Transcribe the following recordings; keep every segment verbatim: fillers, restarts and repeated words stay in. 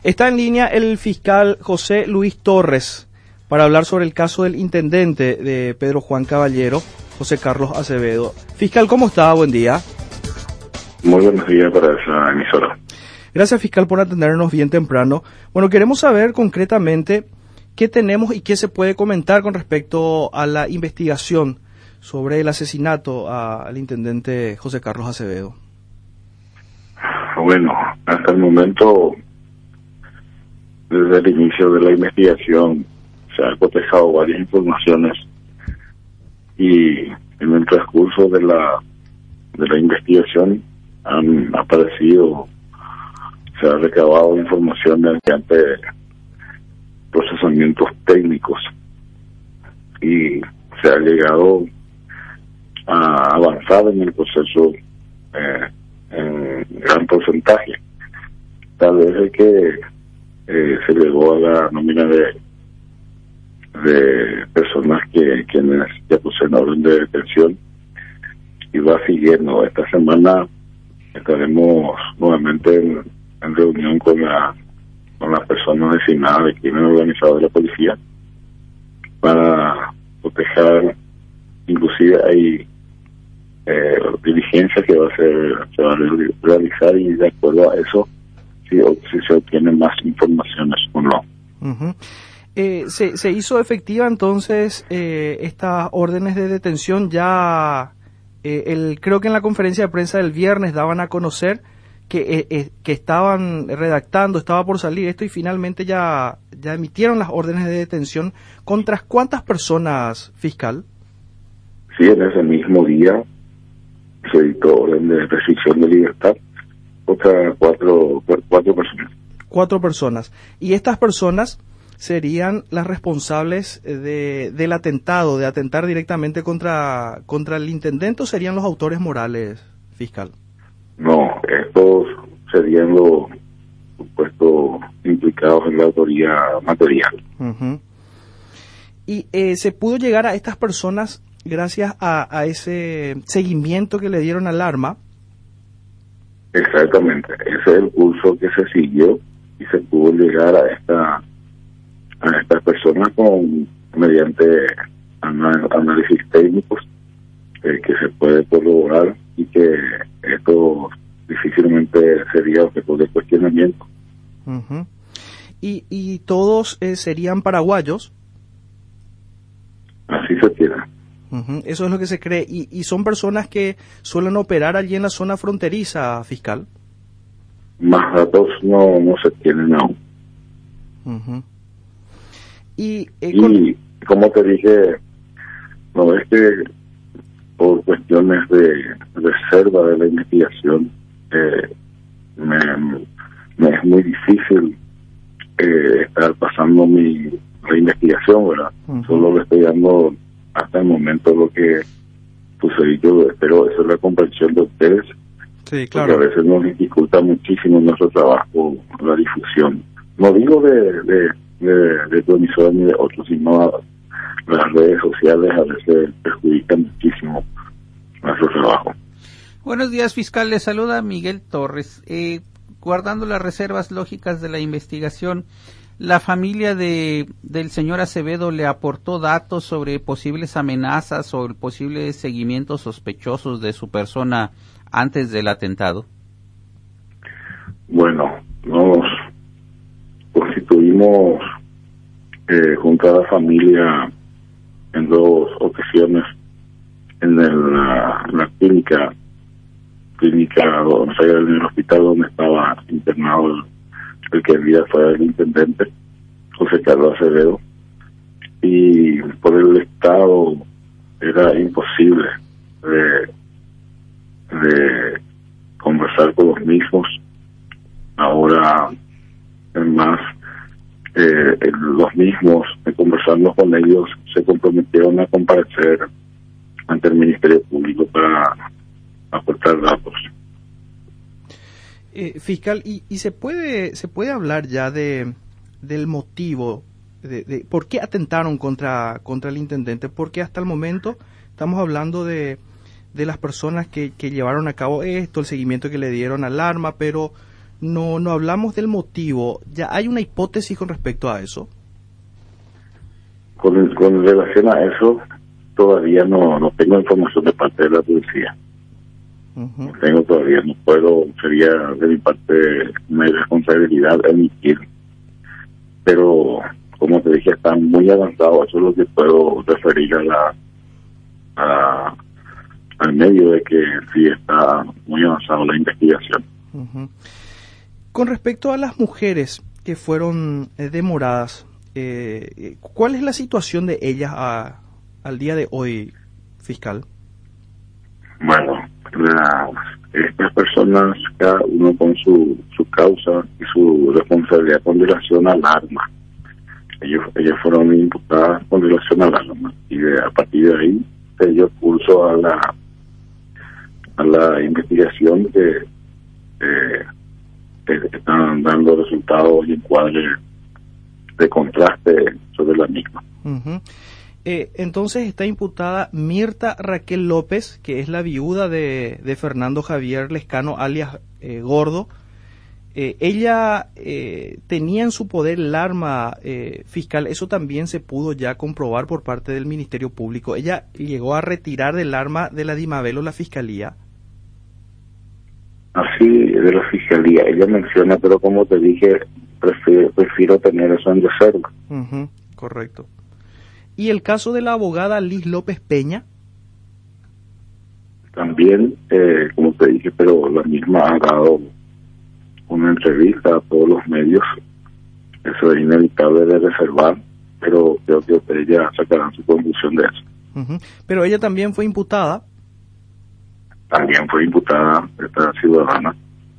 Está en línea el fiscal José Luis Torres para hablar sobre el caso del intendente de Pedro Juan Caballero, José Carlos Acevedo. Fiscal, ¿cómo está? Buen día. Muy buenos días para esa emisora. Gracias, fiscal, por atendernos bien temprano. Bueno, queremos saber concretamente qué tenemos y qué se puede comentar con respecto a la investigación sobre el asesinato a, al intendente José Carlos Acevedo. Bueno, hasta el momento, desde el inicio de la investigación, se han cotejado varias informaciones y en el transcurso de la de la investigación han aparecido, se ha recabado información mediante procesamientos técnicos y se ha llegado a avanzar en el proceso eh, en gran porcentaje. Tal vez es que eh, se llegó a la nómina de de personas que quienes ya pusieron orden de detención y va siguiendo. Esta semana estaremos nuevamente en, en reunión con la con las personas designadas de crimen organizado de la policía para proteger. Inclusive hay eh, diligencia que va a ser se va a realizar y de acuerdo a eso si, si se obtienen más informaciones o no. Uh-huh. Eh, se, se hizo efectiva entonces eh, estas órdenes de detención ya, eh, el, creo que en la conferencia de prensa del viernes daban a conocer que, eh, eh, que estaban redactando, estaba por salir esto y finalmente ya, ya emitieron las órdenes de detención. ¿Contra cuántas personas, fiscal? Sí, en ese mismo día se dictó orden de restricción de libertad contra cuatro, cuatro personas. Cuatro personas. Y estas personas serían las responsables de, del atentado, de atentar directamente contra, contra el intendente, ¿o serían los autores morales, fiscal? No, estos serían los supuestos implicados en la autoría material. Uh-huh. Y eh, se pudo llegar a estas personas gracias a, a ese seguimiento que le dieron al arma. Exactamente, ese es el curso que se siguió y se pudo llegar a esta a estas personas con mediante análisis técnicos eh, que se puede corroborar y que esto difícilmente sería objeto de cuestionamiento. Uh-huh. y, y todos eh, serían paraguayos. Así se tiene. Uh-huh. Eso es lo que se cree. Y, y son personas que suelen operar allí en la zona fronteriza, fiscal. Más datos no, no se tienen aún. Uh-huh. Y, eh, y con... como te dije, no es que por cuestiones de reserva de la investigación eh, me, me es muy difícil eh, estar pasando mi la investigación, ¿verdad? Uh-huh. Solo le estoy dando hasta el momento lo que sucedió, pero eso es la comprensión de ustedes. Sí, claro. Porque a veces nos dificulta muchísimo nuestro trabajo, la difusión. No digo de de de, de tu emisora ni de otros, sino las redes sociales a veces perjudican muchísimo nuestro trabajo. Buenos días, fiscal. Le saluda Miguel Torres. Eh, guardando las reservas lógicas de la investigación, ¿la familia de del señor Acevedo le aportó datos sobre posibles amenazas o el posible seguimiento sospechosos de su persona antes del atentado? Bueno, nos constituimos eh, junto a la familia en dos ocasiones en, el, la, la clínica clínica o sea, en el hospital donde estaba internado el, el que el día fue el intendente José Carlos Acevedo, y por el estado era imposible de, de conversar con los mismos. Ahora es más, eh, los mismos, eh, conversando con ellos, se comprometieron a comparecer ante el Ministerio Público para aportar datos. Eh, fiscal, y, y se puede se puede hablar ya de del motivo de, de por qué atentaron contra contra el intendente, porque hasta el momento estamos hablando de de las personas que, que llevaron a cabo esto, el seguimiento que le dieron al arma, pero no, no hablamos del motivo. ¿Ya hay una hipótesis con respecto a eso? Con, con relación a eso, todavía no, no tengo información de parte de la policía. Uh-huh. No tengo todavía, no puedo, sería de mi parte una irresponsabilidad emitir. Pero, como te dije, está muy avanzado. Eso es lo que puedo referir a la a, al medio de que sí está muy avanzado la investigación. Uh-huh. Con respecto a las mujeres que fueron eh, demoradas, eh, ¿cuál es la situación de ellas a, al día de hoy, fiscal? Bueno, la, estas personas, cada uno con su, su causa y su responsabilidad con relación al arma. Ellos, ellas fueron imputadas con relación al arma y de, a partir de ahí se dio curso a la a la investigación que eh, que están dando resultados y encuadres de contraste sobre la misma. Uh-huh. Eh, entonces está imputada Mirta Raquel López, que es la viuda de, de Fernando Javier Lescano, alias eh, Gordo. Eh, ella eh, tenía en su poder el arma eh, fiscal, eso también se pudo ya comprobar por parte del Ministerio Público. Ella llegó a retirar del arma de la Dimabelo la Fiscalía. Así, de la Fiscalía, ella menciona, pero como te dije, prefiero, prefiero tener eso en reserva. Uh-huh, correcto. ¿Y el caso de la abogada Liz López Peña? También, eh, como te dije, pero la misma ha dado una entrevista a todos los medios. Eso es inevitable de reservar, pero creo que ella sacarán su conclusión de eso. Uh-huh. Pero ella también fue imputada. También fue imputada esta ciudadana.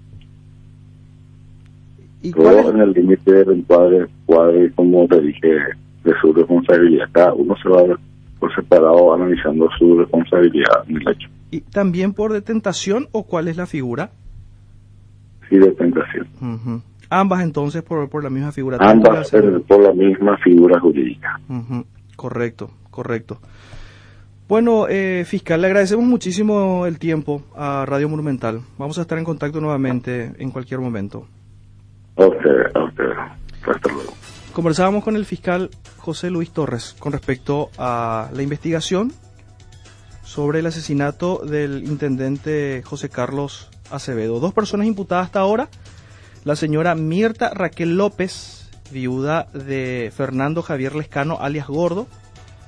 ¿Y todo es? En el límite del encuadre, cuadre, como te dije, de su responsabilidad. Cada uno se va por separado analizando su responsabilidad en el hecho. ¿Y también por detentación o cuál es la figura? Sí, detentación. Uh-huh. Ambas entonces por, por la misma figura. Ambas por, por la misma figura jurídica. Uh-huh. Correcto, correcto. Bueno, eh, fiscal, le agradecemos muchísimo el tiempo a Radio Monumental. Vamos a estar en contacto nuevamente en cualquier momento. A usted, a usted. Hasta luego. Conversábamos con el fiscal José Luis Torres con respecto a la investigación sobre el asesinato del intendente José Carlos Acevedo. Dos personas imputadas hasta ahora, la señora Mirta Raquel López, viuda de Fernando Javier Lescano, alias Gordo,